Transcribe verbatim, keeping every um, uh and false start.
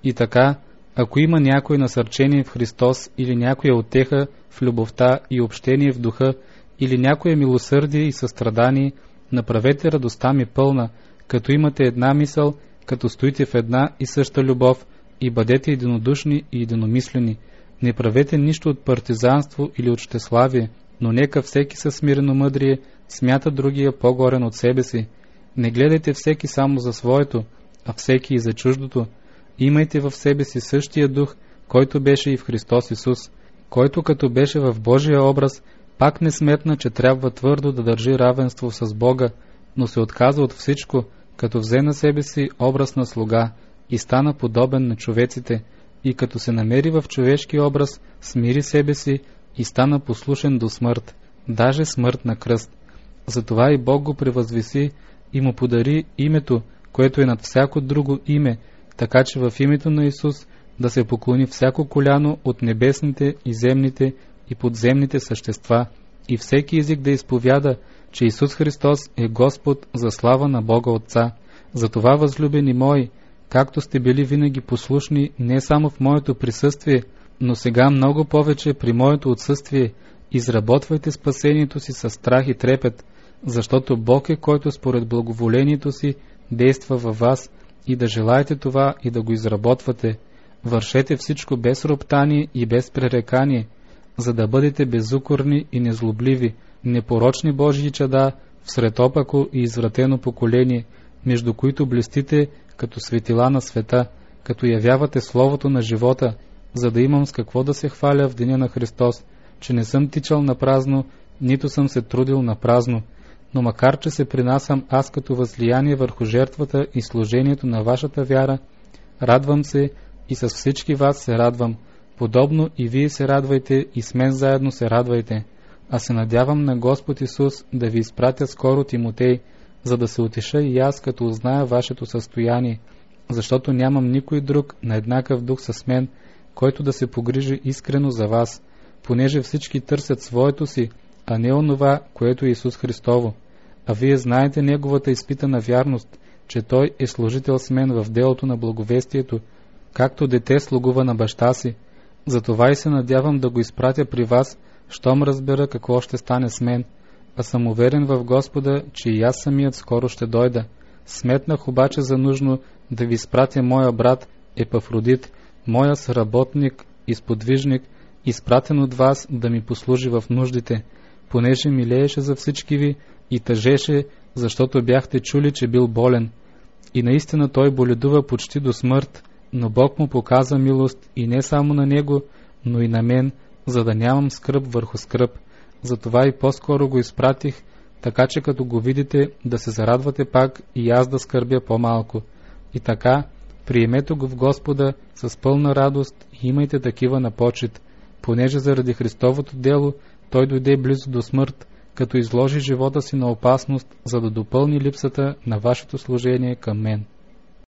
И така, ако има някое насърчение в Христос или някоя утеха в любовта и общение в духа, или някое милосърдие и състрадание, направете радостта ми пълна, като имате една мисъл, като стоите в една и съща любов, и бъдете единодушни и единомислени. Не правете нищо от партизанство или от щеславие, но нека всеки със смирено мъдрие смята другия по-горен от себе си. Не гледайте всеки само за своето, а всеки и за чуждото. Имайте в себе си същия дух, който беше и в Христос Исус, който като беше в Божия образ, пак не сметна, че трябва твърдо да държи равенство с Бога, но се отказа от всичко, като взе на себе си образ на слуга и стана подобен на човеците, и като се намери в човешки образ, смири себе си и стана послушен до смърт, даже смърт на кръст. Затова и Бог го превъзвиси и му подари името, което е над всяко друго име, така че в името на Исус да се поклони всяко коляно от небесните и земните и подземните същества, и всеки език да изповяда, че Исус Христос е Господ за слава на Бога Отца. Затова, възлюбени мои, както сте били винаги послушни не само в моето присъствие, но сега много повече при моето отсъствие, изработвайте спасението си със страх и трепет, защото Бог е, който според благоволението си действа във вас, и да желаете това и да го изработвате. Вършете всичко без роптание и без пререкание, за да бъдете безукорни и незлобливи, непорочни Божии чада, всред опако и извратено поколение, между които блестите като светила на света, като явявате Словото на живота, за да имам с какво да се хваля в деня на Христос, че не съм тичал на празно, нито съм се трудил на празно. Но макар че се принасям аз като възлияние върху жертвата и служението на вашата вяра, радвам се и с всички вас се радвам, подобно и вие се радвайте и с мен заедно се радвайте. А се надявам на Господ Исус да ви изпратя скоро Тимотей, за да се утеша и аз, като узная вашето състояние, защото нямам никой друг на еднакъв дух с мен, който да се погрижи искрено за вас, понеже всички търсят своето си, а не онова, което е Исус Христово. А вие знаете Неговата изпитана вярност, че Той е служител с мен в делото на благовестието, както дете слугува на баща си. Затова и се надявам да го изпратя при вас, щом разбера какво ще стане с мен, а съм уверен в Господа, че и аз самият скоро ще дойда. Сметнах обаче за нужно да ви изпратя моя брат Епафродит, моя съработник и сподвижник, изпратен от вас да ми послужи в нуждите, понеже милееше за всички ви и тъжеше, защото бяхте чули, че бил болен. И наистина той боледува почти до смърт, но Бог му показа милост и не само на него, но и на мен, за да нямам скръб върху скръб. Затова и по-скоро го изпратих, така че като го видите, да се зарадвате пак и аз да скърбя по-малко. И така, приемете го в Господа с пълна радост и имайте такива на почит, понеже заради Христовото дело той дойде близо до смърт, като изложи живота си на опасност, за да допълни липсата на вашето служение към мен.